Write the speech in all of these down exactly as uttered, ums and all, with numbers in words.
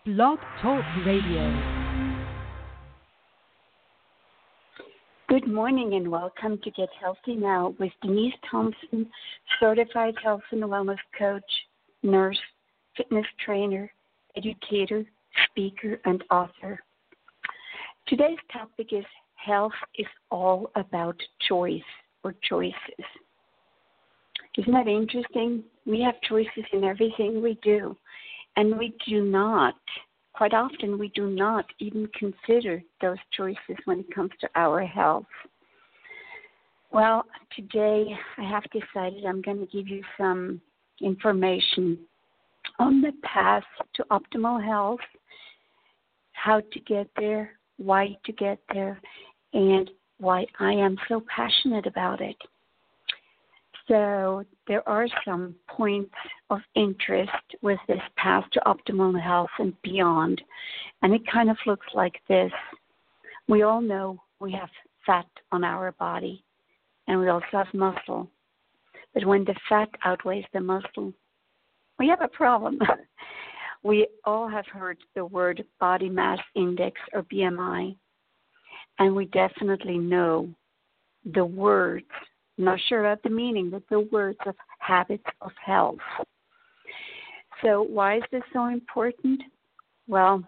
Blog Talk Radio. Good morning and welcome to Get Healthy Now with Denise Thompson, certified health and wellness coach, nurse, fitness trainer, educator, speaker, and author. Today's topic is health is all about choice or choices. Isn't that interesting? We have choices in everything we do, and we do not, quite often we do not even consider those choices when it comes to our health. Well, today I have decided I'm going to give you some information on the path to optimal health, how to get there, why to get there, and why I am so passionate about it. So there are some points of interest with this path to optimal health and beyond, and it kind of looks like this. We all know we have fat on our body, and we also have muscle. But when the fat outweighs the muscle, we have a problem. We all have heard the word body mass index or B M I, and we definitely know the words, I'm not sure about the meaning, but the words of habits of health. So why is this so important? Well,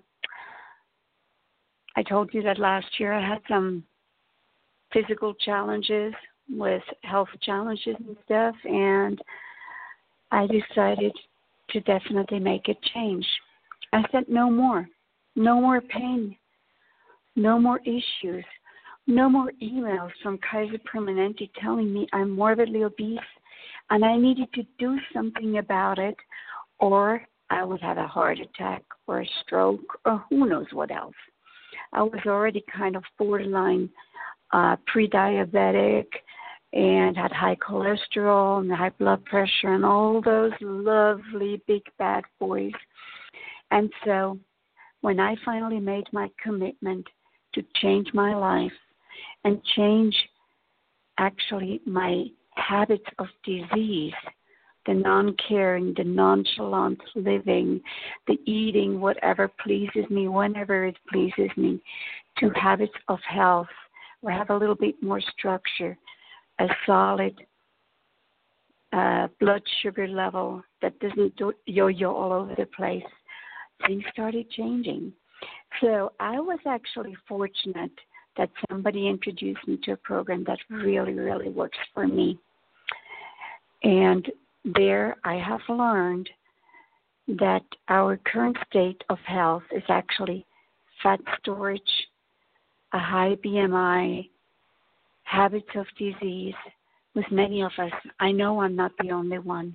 I told you that last year I had some physical challenges with health challenges and stuff, and I decided to definitely make a change. I said no more, no more pain, no more issues, no more emails from Kaiser Permanente telling me I'm morbidly obese and I needed to do something about it, or I would have a heart attack or a stroke or who knows what else. I was already kind of borderline uh, pre-diabetic and had high cholesterol and high blood pressure and all those lovely big bad boys. And so when I finally made my commitment to change my life and change actually my habits of disease, the non-caring, the nonchalant living, the eating whatever pleases me, whenever it pleases me, to habits of health where I have a little bit more structure, a solid uh, blood sugar level that doesn't do- yo-yo all over the place, things started changing. So I was actually fortunate that somebody introduced me to a program that really, really works for me. And there I have learned that our current state of health is actually fat storage, a high B M I, habits of disease with many of us. I know I'm not the only one.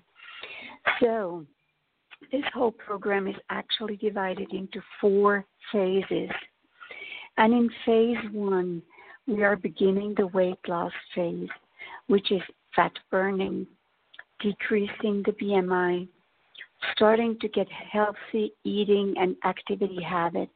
So this whole program is actually divided into four phases. And in phase one, we are beginning the weight loss phase, which is fat burning, decreasing the B M I, starting to get healthy eating and activity habits.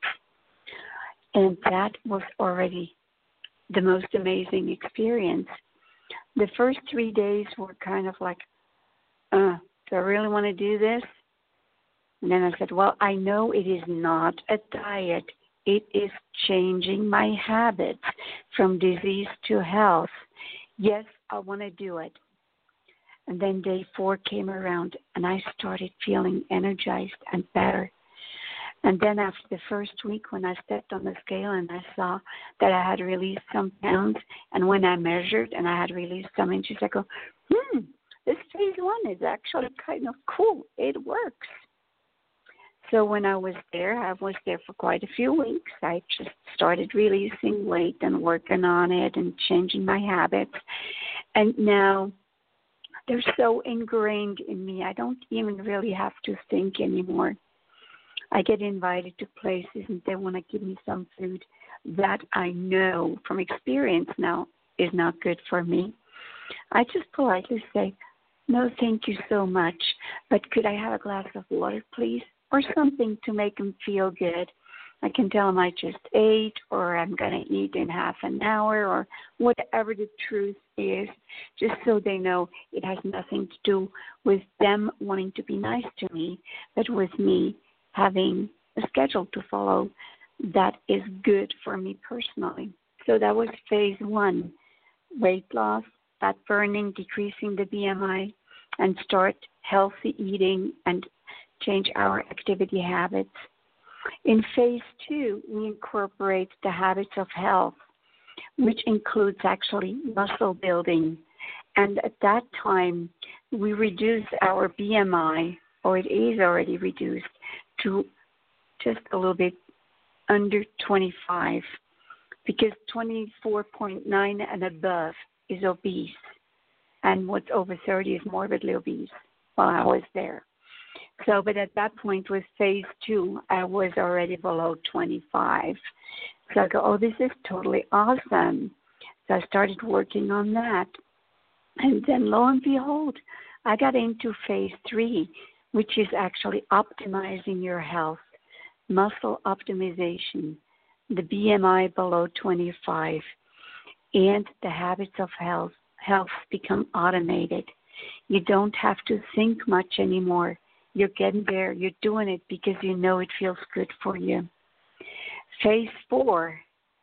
And that was already the most amazing experience. The first three days were kind of like, uh, do I really want to do this? And then I said, well, I know it is not a diet. It is changing my habits from disease to health. Yes, I want to do it. And then day four came around, and I started feeling energized and better. And then after the first week, when I stepped on the scale and I saw that I had released some pounds, and when I measured and I had released some inches, I go, hmm, this phase one is actually kind of cool. It works. So when I was there, I was there for quite a few weeks. I just started releasing weight and working on it and changing my habits. And now they're so ingrained in me, I don't even really have to think anymore. I get invited to places and they want to give me some food that I know from experience now is not good for me. I just politely say, no, thank you so much, but could I have a glass of water, please? Or something to make them feel good. I can tell them I just ate, or I'm going to eat in half an hour, or whatever the truth is, just so they know it has nothing to do with them wanting to be nice to me, but with me having a schedule to follow that is good for me personally. So that was phase one, weight loss, fat burning, decreasing the B M I, and start healthy eating and change our activity habits. In phase two, we incorporate the habits of health, which includes actually muscle building. And at that time, we reduce our B M I, or it is already reduced, to just a little bit under twenty-five, because twenty-four point nine and above is obese, and what's over thirty is morbidly obese. Well, I was there. So, but at that point with phase two, I was already below twenty-five. So I go, oh, this is totally awesome. So I started working on that. And then lo and behold, I got into phase three, which is actually optimizing your health, muscle optimization, the B M I below twenty-five, and the habits of health. Health become automated. You don't have to think much anymore. You're getting there. You're doing it because you know it feels good for you. Phase four,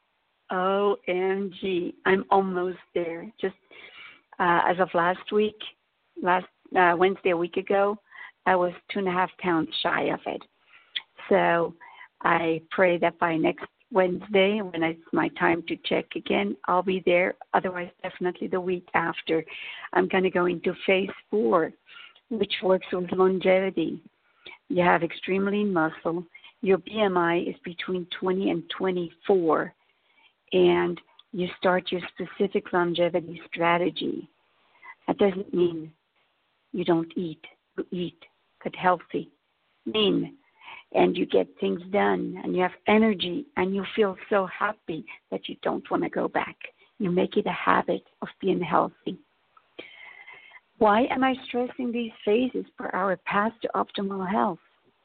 O M G, I'm almost there. Just uh, as of last week, last uh, Wednesday, a week ago, I was two and a half pounds shy of it. So I pray that by next Wednesday, when it's my time to check again, I'll be there. Otherwise, definitely the week after. I'm going to go into phase four, which works with longevity. You have extreme lean muscle. Your B M I is between twenty and twenty-four, and you start your specific longevity strategy. That doesn't mean you don't eat. You eat, but healthy, lean, and you get things done, and you have energy, and you feel so happy that you don't want to go back. You make it a habit of being healthy. Why am I stressing these phases for our path to optimal health?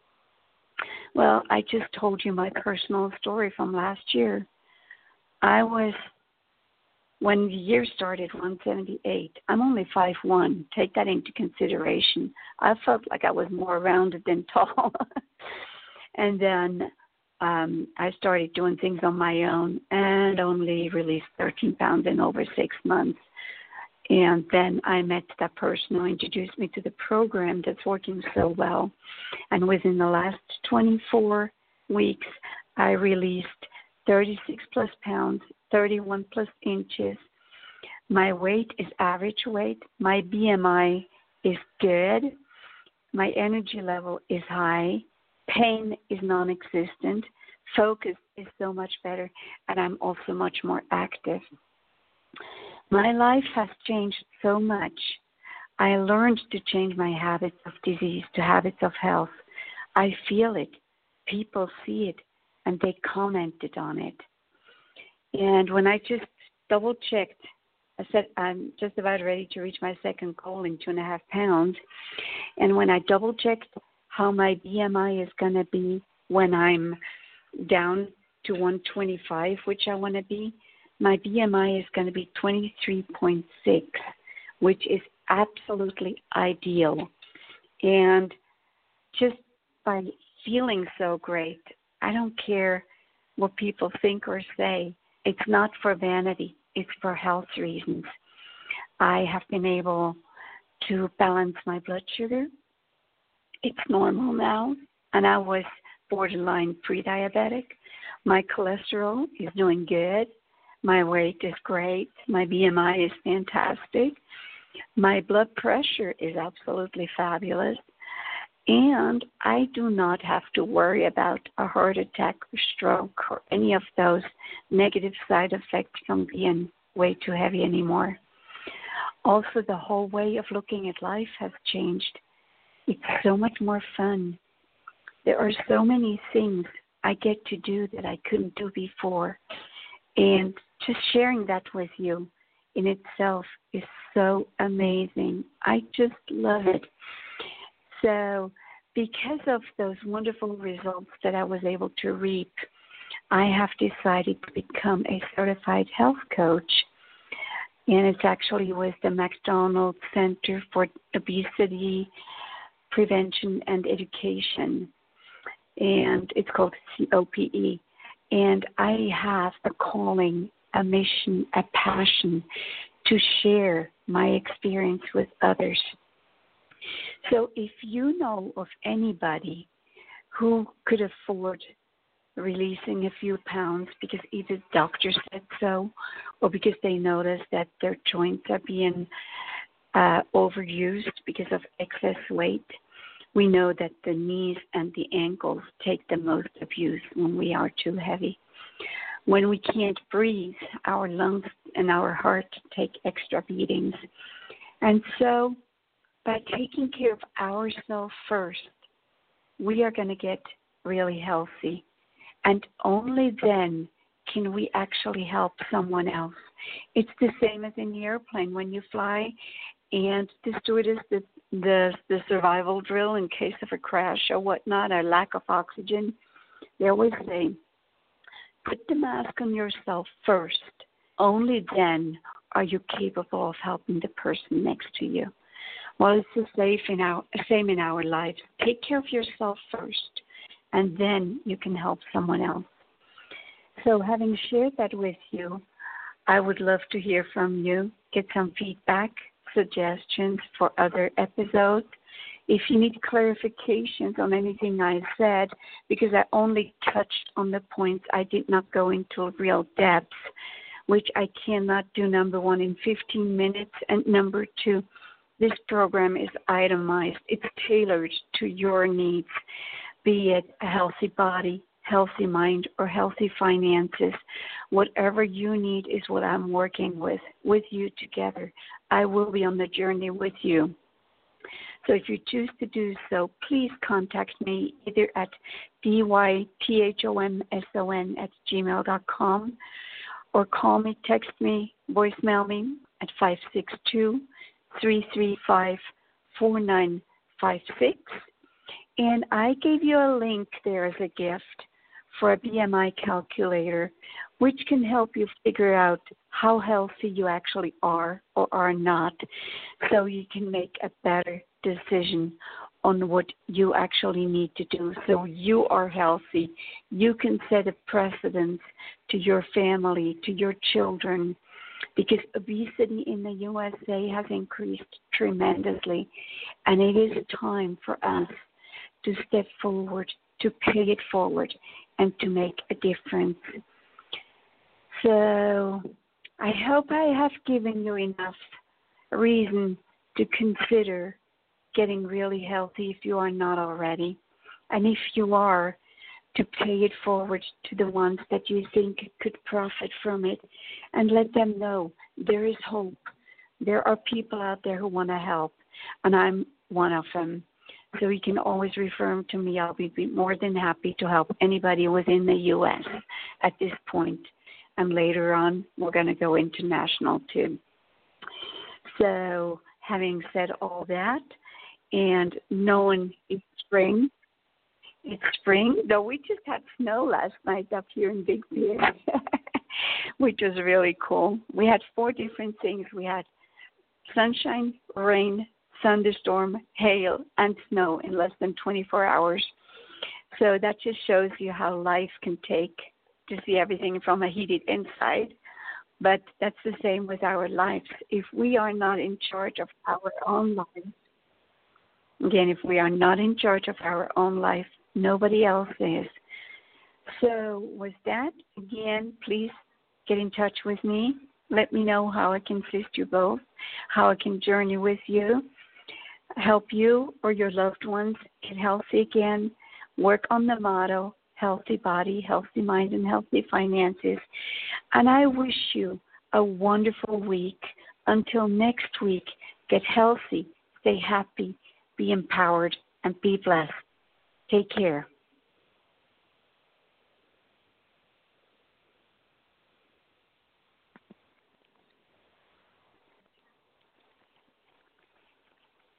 Well, I just told you my personal story from last year. I was, when the year started, one seventy-eight. I'm only five one. Take that into consideration. I felt like I was more rounded than tall. And then um, I started doing things on my own and only released thirteen pounds in over six months. And then I met that person who introduced me to the program that's working so well. And within the last twenty-four weeks, I released thirty-six plus pounds, thirty-one plus inches. My weight is average weight. My B M I is good. My energy level is high. Pain is non-existent. Focus is so much better. And I'm also much more active. My life has changed so much. I learned to change my habits of disease to habits of health. I feel it. People see it, and they commented on it. And when I just double-checked, I said I'm just about ready to reach my second goal in two and a half pounds. And when I double-checked how my B M I is going to be when I'm down to one twenty-five, which I want to be, my B M I is going to be twenty-three point six, which is absolutely ideal. And just by feeling so great, I don't care what people think or say. It's not for vanity. It's for health reasons. I have been able to balance my blood sugar. It's normal now, and I was borderline pre-diabetic. My cholesterol is doing good. My weight is great. My B M I is fantastic. My blood pressure is absolutely fabulous. And I do not have to worry about a heart attack or stroke or any of those negative side effects from being way too heavy anymore. Also, the whole way of looking at life has changed. It's so much more fun. There are so many things I get to do that I couldn't do before. And just sharing that with you in itself is so amazing. I just love it. So because of those wonderful results that I was able to reap, I have decided to become a certified health coach. And it's actually with the McDonald Center for Obesity Prevention and Education. and it's called C O P E. And I have a calling, a mission, a passion to share my experience with others. So if you know of anybody who could afford releasing a few pounds because either the doctor said so or because they notice that their joints are being uh, overused because of excess weight, we know that the knees and the ankles take the most abuse when we are too heavy. When we can't breathe, our lungs and our heart take extra beatings. And so by taking care of ourselves first, we are going to get really healthy. And only then can we actually help someone else. It's the same as in the airplane when you fly and the stewardess, the, the, the survival drill in case of a crash or whatnot, or lack of oxygen, they always say, put the mask on yourself first. Only then are you capable of helping the person next to you. Well, it's the same in our, same in our lives. Take care of yourself first, and then you can help someone else. So having shared that with you, I would love to hear from you, get some feedback, suggestions for other episodes. If you need clarifications on anything I said, because I only touched on the points, I did not go into real depth, which I cannot do, number one, in fifteen minutes, and number two, this program is itemized. It's tailored to your needs, be it a healthy body, healthy mind, or healthy finances. Whatever you need is what I'm working with, with you together. I will be on the journey with you. So if you choose to do so, please contact me either at dythomson at gmail dot com or call me, text me, voicemail me at five six two, three three five, four nine five six. And I gave you a link there as a gift for a B M I calculator, which can help you figure out how healthy you actually are or are not, so you can make a better decision on what you actually need to do so you are healthy. You can set a precedent to your family, to your children, because obesity in the U S A has increased tremendously, and it is time for us to step forward, to pay it forward, and to make a difference. So I hope I have given you enough reason to consider getting really healthy if you are not already. And if you are, to pay it forward to the ones that you think could profit from it, and let them know there is hope. There are people out there who want to help, and I'm one of them. So you can always refer them to me. I'll be more than happy to help anybody within the U S at this point. And later on, we're going to go international too. So having said all that, and knowing it's spring, it's spring, though we just had snow last night up here in Big Bear, which was really cool. We had four different things. We had sunshine, rain, thunderstorm, hail, and snow in less than twenty-four hours. So that just shows you how life can take to see everything from a heated inside. But that's the same with our lives. If we are not in charge of our own lives, again, if we are not in charge of our own life, nobody else is. So with that, again, please get in touch with me. Let me know how I can assist you both, how I can journey with you, help you or your loved ones get healthy again, work on the motto, healthy body, healthy mind, and healthy finances. And I wish you a wonderful week. Until next week, get healthy, stay happy, be empowered, and be blessed. Take care.